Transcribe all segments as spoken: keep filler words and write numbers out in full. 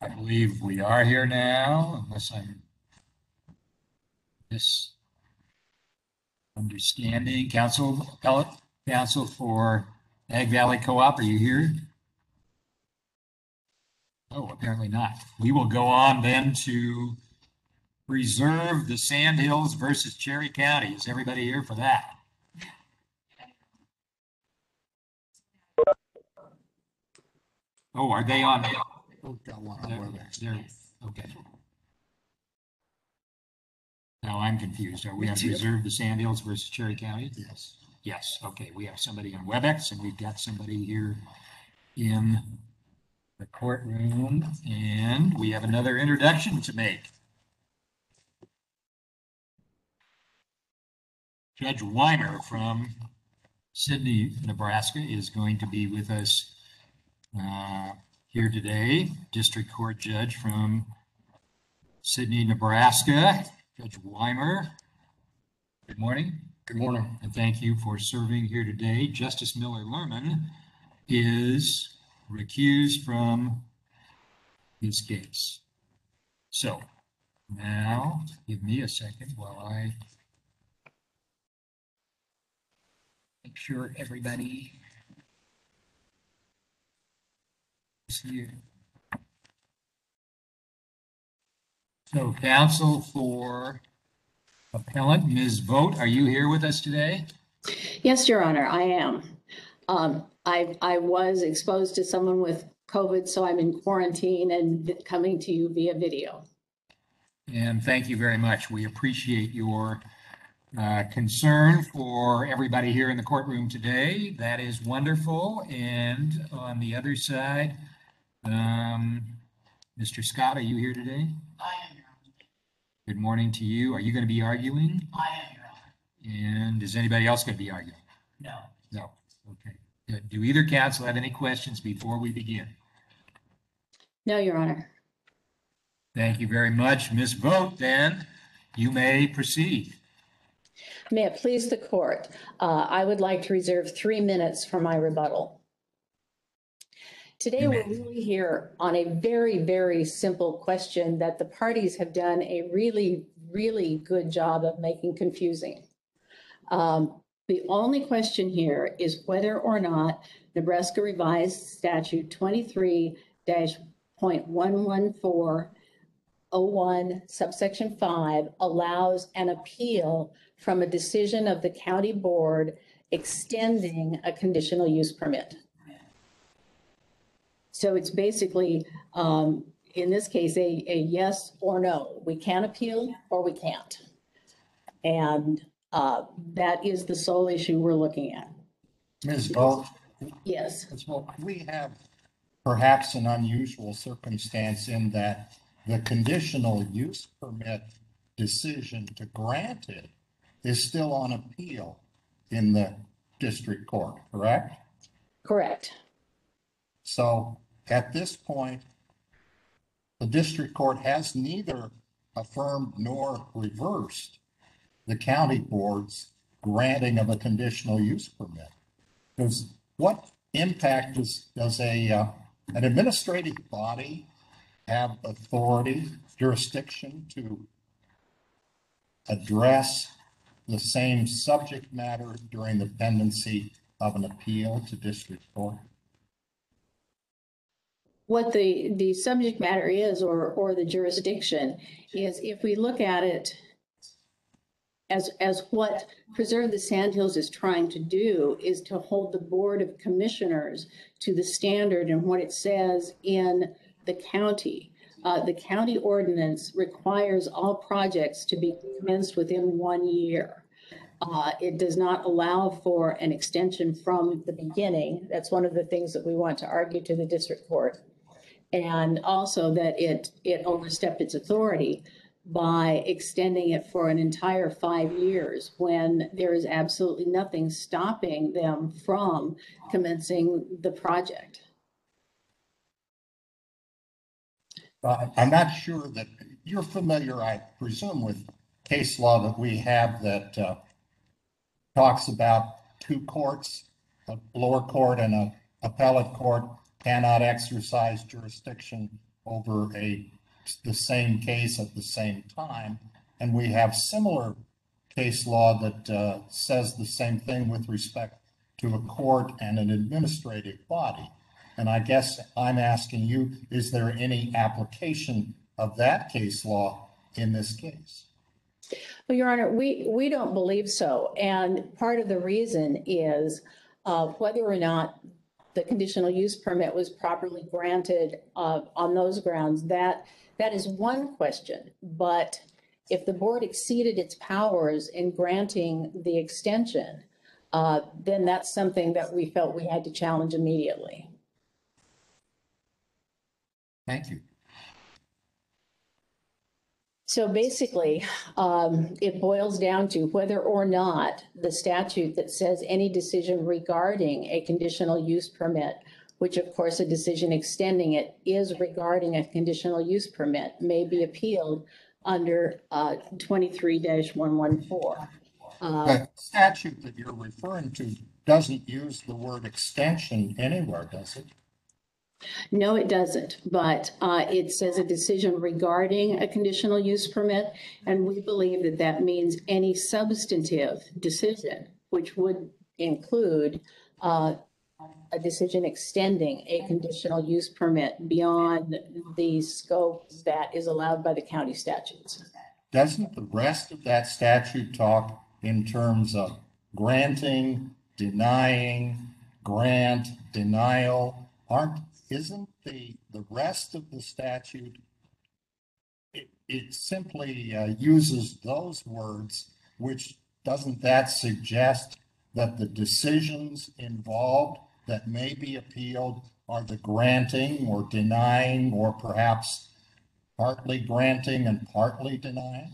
I believe we are here now, unless I'm misunderstanding. Council, appellate counsel for Ag Valley Co-op, are you here? Oh, apparently not. We will go on then to Preserve the Sandhills versus Cherry County. Is everybody here for that? Oh, are they on? Oh, got one on They're- WebEx. they're- Okay. Now I'm confused. Are we on Me too. Preserve the Sandhills versus Cherry County? Yes. Yes, okay. We have somebody on WebEx and we've got somebody here in the courtroom, and we have another introduction to make. Judge Weimer from Sidney, Nebraska is going to be with us uh, here today. District Court Judge from Sidney, Nebraska, Judge Weimer. Good morning. Good morning. And thank you for serving here today. Justice Miller Lerman is recused from this case. So now give me a second while I make sure everybody is here. So counsel for appellant, Miz Vogt, are you here with us today? Yes, Your Honor, I am. Um, I, I was exposed to someone with COVID, so I'm in quarantine and coming to you via video. And thank you very much. We appreciate your uh, concern for everybody here in the courtroom today. That is wonderful. And on the other side, um, Mister Scott, are you here today? I am, Your Honor. Good morning to you. Are you going to be arguing? I am, Your Honor. And is anybody else going to be arguing? No. No. Okay. Good. Do either counsel have any questions before we begin? No, Your Honor. Thank you very much. Miz Vogt, then you may proceed. May it please the court, uh, I would like to reserve three minutes for my rebuttal. Today, You we're may. really here on a very, very simple question that the parties have done a really, really good job of making confusing. Um, the only question here is whether or not Nebraska Revised Statute twenty-three point one one four oh one subsection five allows an appeal from a decision of the county board extending a conditional use permit. So it's basically, um, in this case, a, a yes or no. We can appeal or we can't. And uh, that is the sole issue we're looking at. Miz Vogt, Yes. Miz Vogt, we have perhaps an unusual circumstance in that the conditional use permit decision to grant it is still on appeal in the district court, correct? Correct. So at this point, the district court has neither affirmed nor reversed the county board's granting of a conditional use permit. Because what impact does, does a, uh, an administrative body have authority, jurisdiction to address the same subject matter during the pendency of an appeal to district court? What the, the subject matter is, or, or the jurisdiction, is if we look at it as, as what Preserve the Sandhills is trying to do, is to hold the Board of Commissioners to the standard and what it says in the county. Uh, the county ordinance requires all projects to be commenced within one year. Uh, it does not allow for an extension from the beginning. That's one of the things that we want to argue to the district court. And also that it, it overstepped its authority by extending it for an entire five years when there is absolutely nothing stopping them from commencing the project. Uh, I'm not sure that you're familiar, I presume, with case law that we have that uh, talks about two courts, a lower court and a appellate court, cannot exercise jurisdiction over a, the same case at the same time. And we have similar case law that uh, says the same thing with respect to a court and an administrative body. And I guess I'm asking you, is there any application of that case law in this case? Well, Your Honor, we, we don't believe so. And part of the reason is uh, whether or not the conditional use permit was properly granted uh, on those grounds, that, that is one question. But if the board exceeded its powers in granting the extension, uh, then that's something that we felt we had to challenge immediately. Thank you. So basically, um, it boils down to whether or not the statute that says any decision regarding a conditional use permit, which of course a decision extending it is regarding a conditional use permit, may be appealed under uh, twenty-three dash one fourteen. Uh, The statute that you're referring to doesn't use the word extension anywhere, does it? No, it doesn't, but uh, it says a decision regarding a conditional use permit, and we believe that that means any substantive decision, which would include uh, a decision extending a conditional use permit beyond the scope that is allowed by the county statutes. Doesn't the rest of that statute talk in terms of granting, denying, grant, denial? Aren't, isn't the, the rest of the statute, it, it simply uh, uses those words, which doesn't that suggest that the decisions involved that may be appealed are the granting or denying, or perhaps partly granting and partly denying?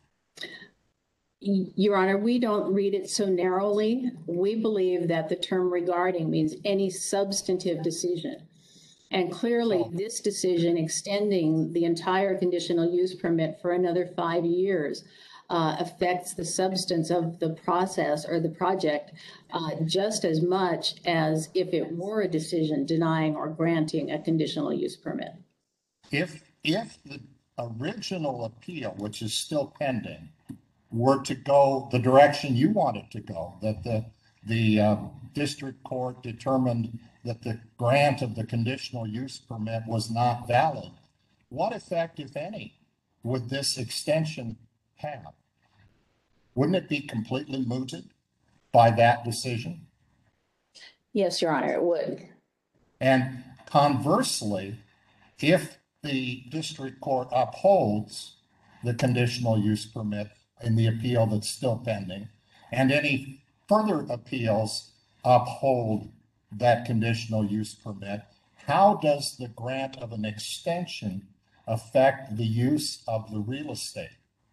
Your Honor, we don't read it so narrowly. We believe that the term regarding means any substantive decision. And clearly, this decision extending the entire conditional use permit for another five years uh, affects the substance of the process or the project uh, just as much as if it were a decision denying or granting a conditional use permit. If, if the original appeal, which is still pending, were to go the direction you want it to go, that the, the uh, district court determined that the grant of the conditional use permit was not valid, what effect, if any, would this extension have? Wouldn't it be completely mooted by that decision? Yes, Your Honor, it would. And conversely, if the district court upholds the conditional use permit in the appeal that's still pending, and any further appeals uphold that conditional use permit, how does the grant of an extension affect the use of the real estate?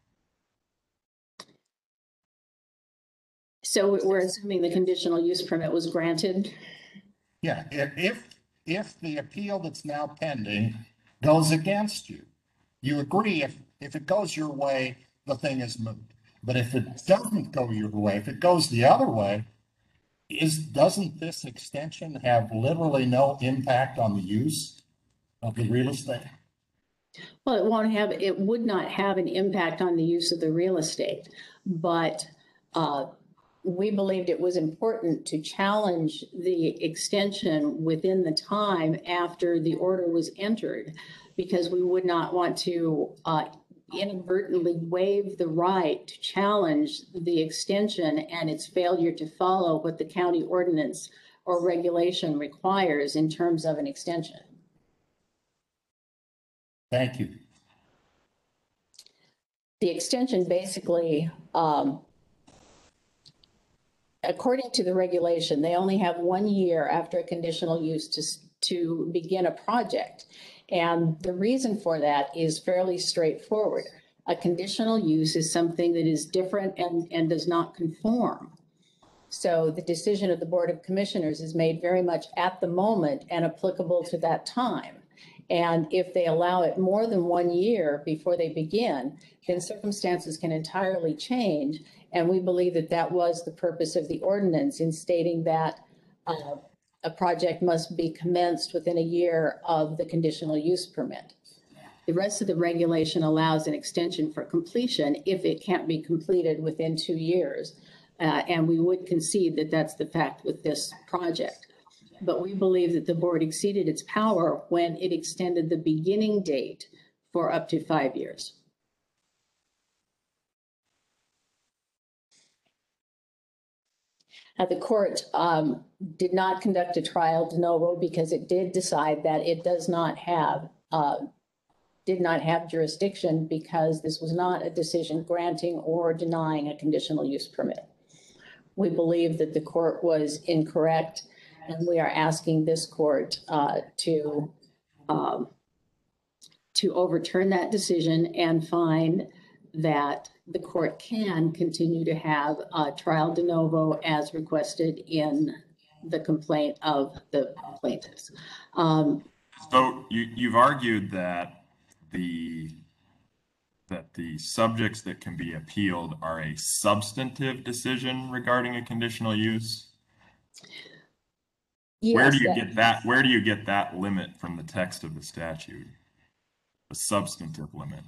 So we're assuming the conditional use permit was granted? Yeah, if, if, if the appeal that's now pending goes against you, you agree if, if it goes your way, the thing is moot. But if it doesn't go your way, if it goes the other way, is, doesn't this extension have literally no impact on the use of the real estate? Well, it won't have, it would not have an impact on the use of the real estate, but uh, we believed it was important to challenge the extension within the time after the order was entered, because we would not want to uh, inadvertently waive the right to challenge the extension and its failure to follow what the county ordinance or regulation requires in terms of an extension. Thank you. The extension basically, um, according to the regulation, they only have one year after a conditional use to, to begin a project. And the reason for that is fairly straightforward. A conditional use is something that is different and, and does not conform. So the decision of the Board of Commissioners is made very much at the moment and applicable to that time. And if they allow it more than one year before they begin, then circumstances can entirely change. And we believe that that was the purpose of the ordinance in stating that uh, a project must be commenced within a year of the conditional use permit. The rest of the regulation allows an extension for completion if it can't be completed within two years. Uh, and we would concede that that's the fact with this project. But we believe that the board exceeded its power when it extended the beginning date for up to five years. Uh, the court um, did not conduct a trial de novo because it did decide that it does not have, uh, did not have jurisdiction because this was not a decision granting or denying a conditional use permit. We believe that the court was incorrect, and we are asking this court uh, to um, to overturn that decision and find that the court can continue to have a trial de novo as requested in the complaint of the plaintiffs. Um, So you, you've argued that the that the subjects that can be appealed are a substantive decision regarding a conditional use. yes, Where do you that- get that? Where do you get that limit from the text of the statute? The substantive limit.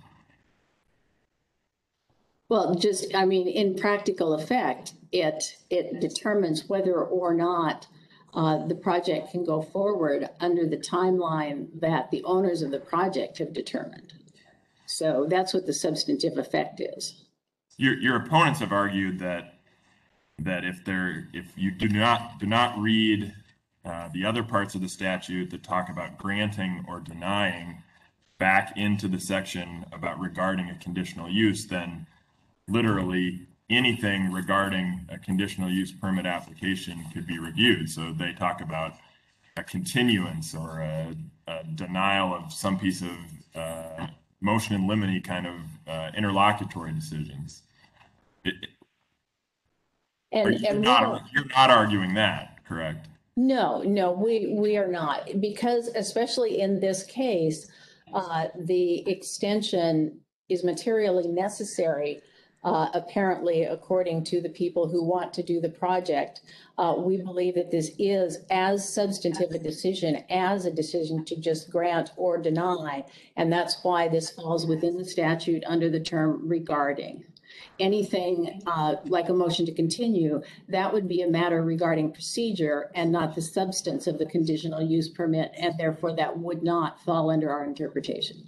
Well, just, I mean, in practical effect, it, it determines whether or not uh, the project can go forward under the timeline that the owners of the project have determined. So that's what the substantive effect is. Your your opponents have argued that that if there if you do not do not read uh, the other parts of the statute that talk about granting or denying back into the section about regarding a conditional use, then literally anything regarding a conditional use permit application could be reviewed. So they talk about a continuance or a, a denial of some piece of uh, motion in limine kind of uh, interlocutory decisions. It, And, are you and we not, don't- you're not arguing that, correct? No, no, we, we are not, because especially in this case, uh, the extension is materially necessary, uh, apparently, according to the people who want to do the project. Uh, we believe that this is as substantive a decision as a decision to just grant or deny, and that's why this falls within the statute under the term regarding. Anything uh, like a motion to continue, that would be a matter regarding procedure and not the substance of the conditional use permit, and therefore that would not fall under our interpretation.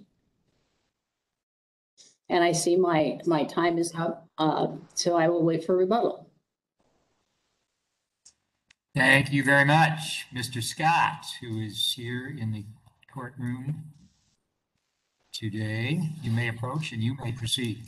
And I see my, my time is up, uh, so I will wait for rebuttal. Thank you very much, Mister Scott, who is here in the courtroom today. You may approach and you may proceed.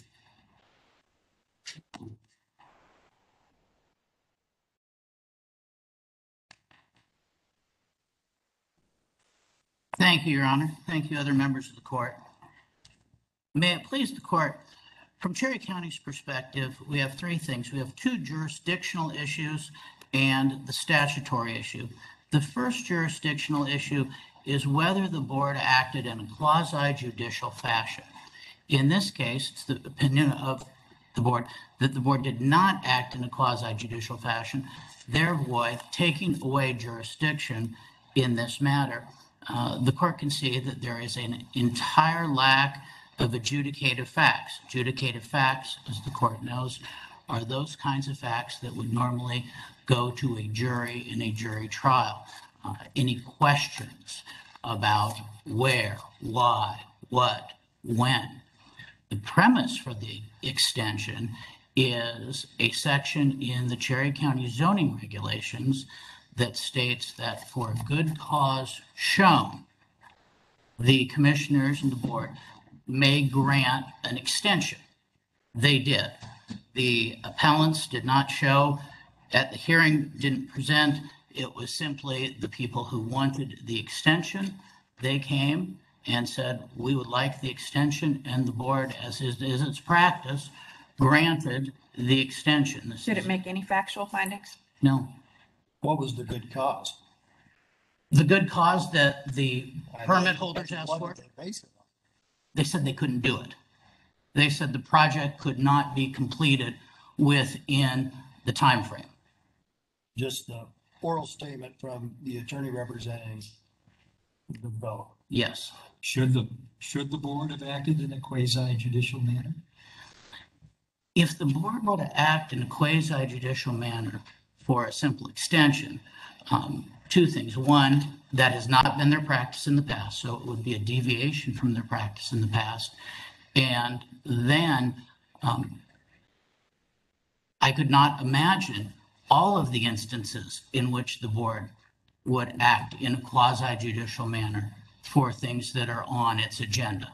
Thank you, Your Honor. Thank you, other members of the court. May it please the court, from Cherry County's perspective, we have three things. We have two jurisdictional issues and the statutory issue. The first jurisdictional issue is whether the board acted in a quasi-judicial fashion. In this case, it's the opinion of the board that the board did not act in a quasi-judicial fashion, thereby taking away jurisdiction in this matter. Uh, the court can see that there is an entire lack of adjudicative facts. Adjudicative facts, as the court knows, are those kinds of facts that would normally go to a jury in a jury trial. Uh, any questions about where, why, what, when. The premise for the extension is a section in the Cherry County zoning regulations that states that for a good cause shown, the commissioners and the board may grant an extension. They did. The appellants did not show at the hearing, didn't present. It was simply the people who wanted the extension. They came and said, we would like the extension, and the board, as is, is its practice, granted the extension. This Did is- it make any factual findings? No. What was the good cause? The good cause that the permit holders asked What for, did they base it on? they said they couldn't do it. They said the project could not be completed within the time frame. Just the oral statement from the attorney representing the developer. Yes. Should the, should the board have acted in a quasi judicial manner? If the board were to act in a quasi judicial manner for a simple extension, um, two things. One, that has not been their practice in the past, so it would be a deviation from their practice in the past. And then um, I could not imagine all of the instances in which the board would act in a quasi judicial manner for things that are on its agenda.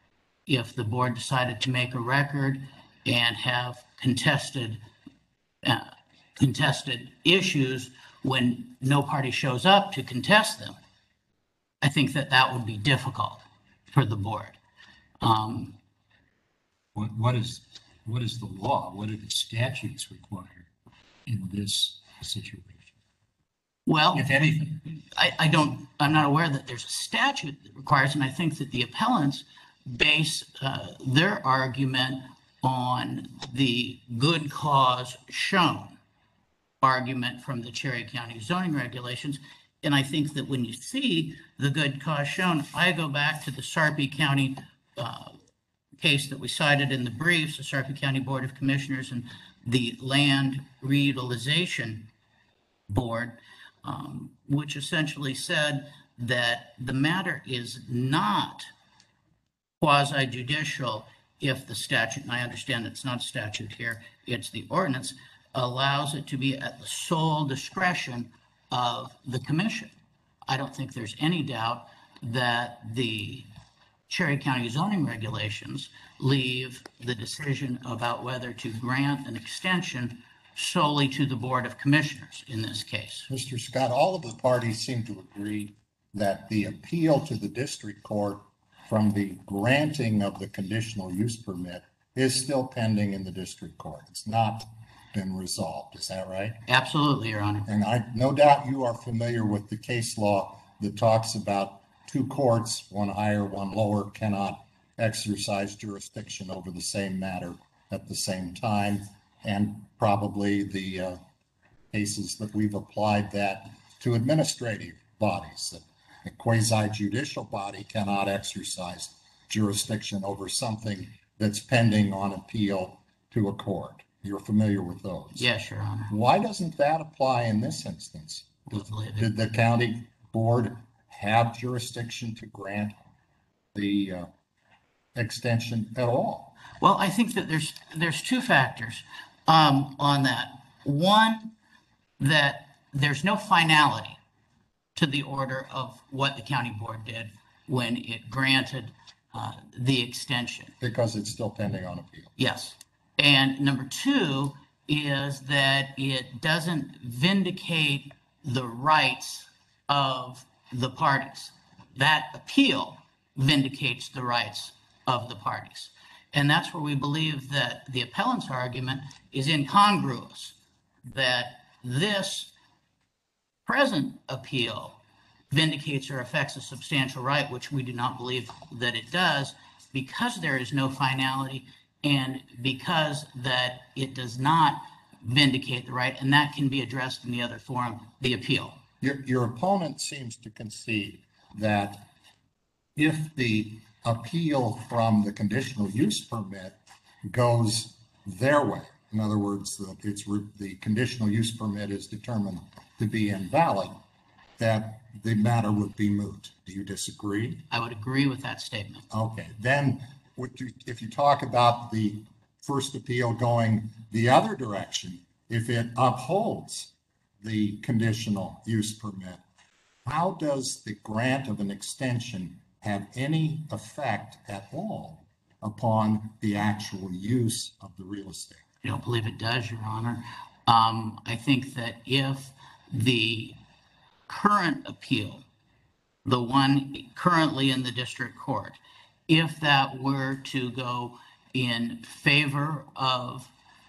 If the board decided to make a record and have contested uh, contested issues when no party shows up to contest them, I think that that would be difficult for the board. Um, What, what is, what is the law? What are the statutes required in this situation? well, If anything, I, I don't, I'm not aware that there's a statute that requires, and I think that the appellants base uh, their argument on the good cause shown argument from the Cherry County zoning regulations. And I think that when you see the good cause shown, I go back to the Sarpy County uh, case that we cited in the briefs, the Sarpy County Board of Commissioners and the Land Reutilization Board, um, which essentially said that the matter is not quasi judicial if the statute, and I understand it's not statute here, it's the ordinance, allows it to be at the sole discretion of the commission. I don't think there's any doubt that the Cherry County zoning regulations leave the decision about whether to grant an extension solely to the Board of Commissioners in this case. Mister Scott, all of the parties seem to agree that the appeal to the district court from the granting of the conditional use permit is still pending in the district court. It's not been resolved. Is that right? Absolutely, Your Honor. And I, no doubt you are familiar with the case law that talks about two courts, one higher, one lower, cannot exercise jurisdiction over the same matter at the same time. And probably the uh, cases that we've applied that to administrative bodies, that a quasi judicial body cannot exercise jurisdiction over something that's pending on appeal to a court. You're familiar with those? Yes, Your Honor. Why doesn't that apply in this instance? Did- Did the county board have jurisdiction to grant the uh, extension at all? Well, I think that there's, there's two factors um, on that. One, that there's no finality to the order of what the county board did when it granted uh, the extension. Because it's still pending on appeal. Yes. And number two is that it doesn't vindicate the rights of the parties. That appeal vindicates the rights of the parties. And that's where we believe that the appellant's argument is incongruous, that this present appeal vindicates or affects a substantial right, which we do not believe that it does, because there is no finality and because that it does not vindicate the right, and that can be addressed in the other forum, the appeal. Your, your opponent seems to concede that if the appeal from the conditional use permit goes their way, in other words, that it's re- the conditional use permit is determined to be invalid, that the matter would be moot. Do you disagree? I would agree with that statement. Okay, then would you, if you talk about the first appeal going the other direction, if it upholds the conditional use permit, how does the grant of an extension have any effect at all upon the actual use of the real estate? I don't believe it does, Your Honor. Um, I think that if the current appeal, the one currently in the district court, if that were to go in favor of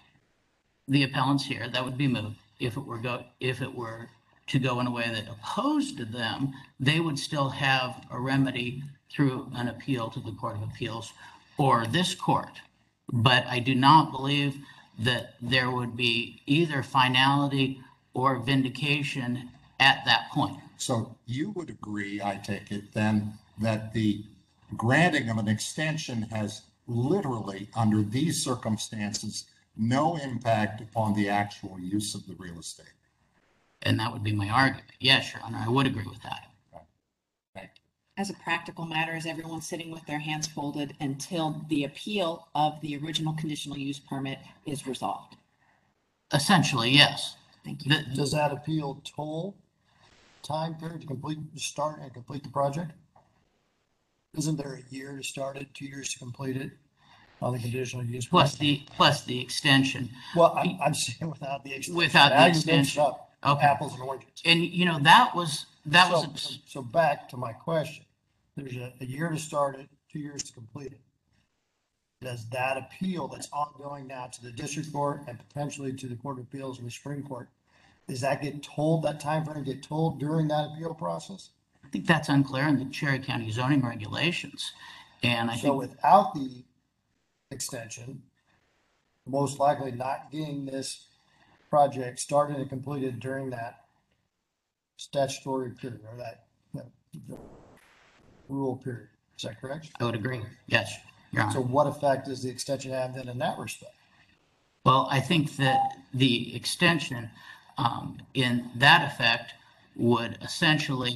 the appellants here, that would be moot. If it were go, if it were to go in a way that opposed to them, they would still have a remedy through an appeal to the Court of Appeals or this court. But I do not believe that there would be either finality or vindication at that point. So you would agree, I take it then, that the granting of an extension has literally, under these circumstances, no impact upon the actual use of the real estate. And that would be my argument. Yes, Your Honor, I would agree with that. Thank you. As a practical matter, is everyone sitting with their hands folded until the appeal of the original conditional use permit is resolved? Essentially, yes. Thank you. The- Does that appeal toll time period to complete, start and complete the project? Isn't there a year to start it, two years to complete it on the conditional use? Plus permit? the, plus the extension. Well, I'm, I'm saying without the extension. Without the Now you're mixing extension. up Okay. Apples and oranges. And, you know, that was, that So- was, so- So back to my question. There's a, a year to start it, two years to complete it. Does that appeal that's ongoing now to the district court and potentially to the Court of Appeals and the Supreme Court, does that get told, that timeframe get told during that appeal process? I think that's unclear in the Cherry County zoning regulations. And I So think, without the extension, most likely not getting this project started and completed during that statutory period or that, that rule period. Is that correct? I would agree. Yes, Your So Honor. what effect does the extension have then in that respect? Well, I think that the extension, um, in that effect would essentially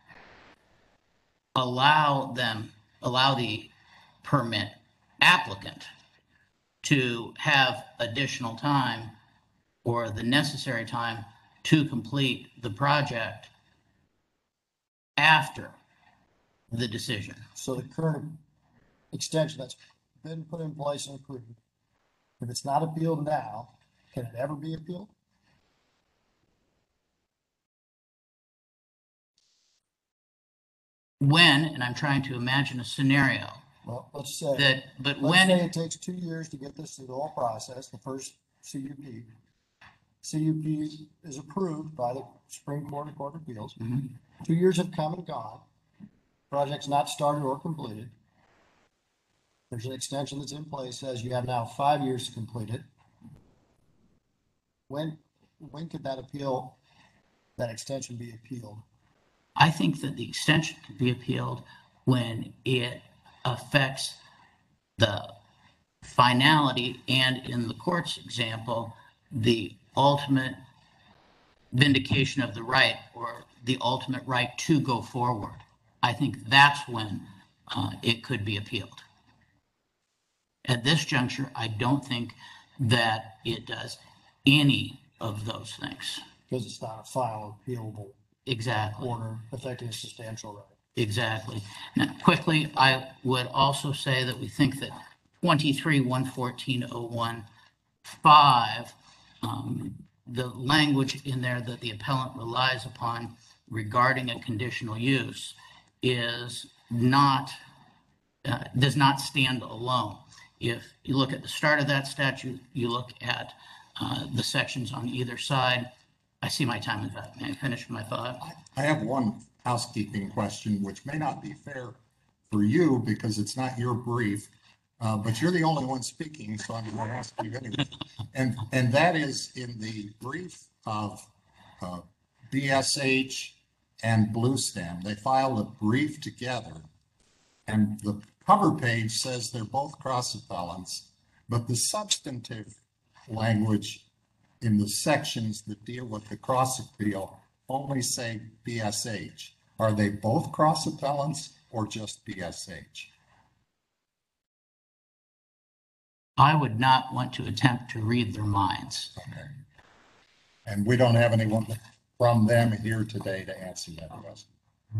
allow them, allow the permit applicant to have additional time or the necessary time to complete the project after the decision. So the current extension that's been put in place and approved, if it's not appealed now, can it ever be appealed? When, and I'm trying to imagine a scenario Well, let's say, that, but let's say when, it takes two years to get this through the whole process, the first C U P. C U P is approved by the Supreme Court and Court of Appeals. Mhm. Two years have come and gone. Project's not started or completed. There's an extension that's in place, says you have now five years to complete it. When, when could that appeal, that extension be appealed? I think that the extension can be appealed when it affects the finality and, in the court's example, the ultimate vindication of the right or the ultimate right to go forward. I think that's when uh, it could be appealed. At this juncture, I don't think that it does any of those things. Because it's not a final appealable Exactly. order affecting a substantial right. Exactly. Now, quickly, I would also say that we think that twenty-three one fourteen oh one five, um, the language in there that the appellant relies upon regarding a conditional use is not, uh, does not stand alone. If you look at the start of that statute, you look at uh, the sections on either side. I see my time is up. May I finish my thought? I have one housekeeping question, which may not be fair for you because it's not your brief, uh, but you're the only one speaking, so I'm going to ask you anyway. And, and that is in the brief of uh, B S H and Blue Stem. They filed a brief together, and the cover page says they're both cross appellants, but the substantive language in the sections that deal with the cross appeal only say B S H. Are they both cross appellants or just B S H? I would not want to attempt to read their minds. Okay. And we don't have anyone from them here today to answer that question.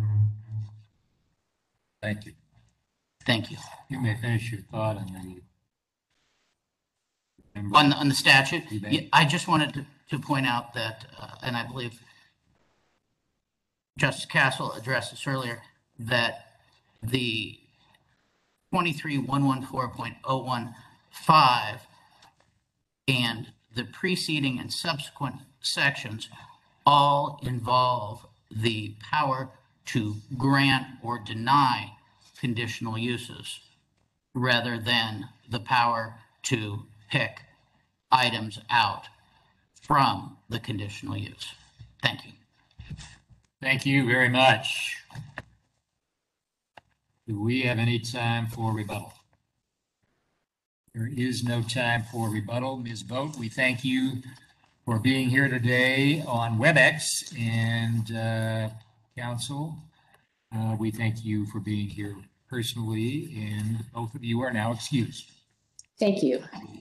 Thank you. Thank you. You may finish your thought on the. On, the- on the statute, You may. yeah, I just wanted to, to point out that, uh, and I believe Justice Castle addressed this earlier, that the twenty-three one fourteen point oh one five and the preceding and subsequent sections all involve the power to grant or deny conditional uses rather than the power to pick items out from the conditional use. Thank you. Thank you very much. Do we have any time for rebuttal? There is no time for rebuttal. Miz Vogt, we thank you for being here today on WebEx, and uh, council, uh, we thank you for being here personally, and both of you are now excused. Thank you.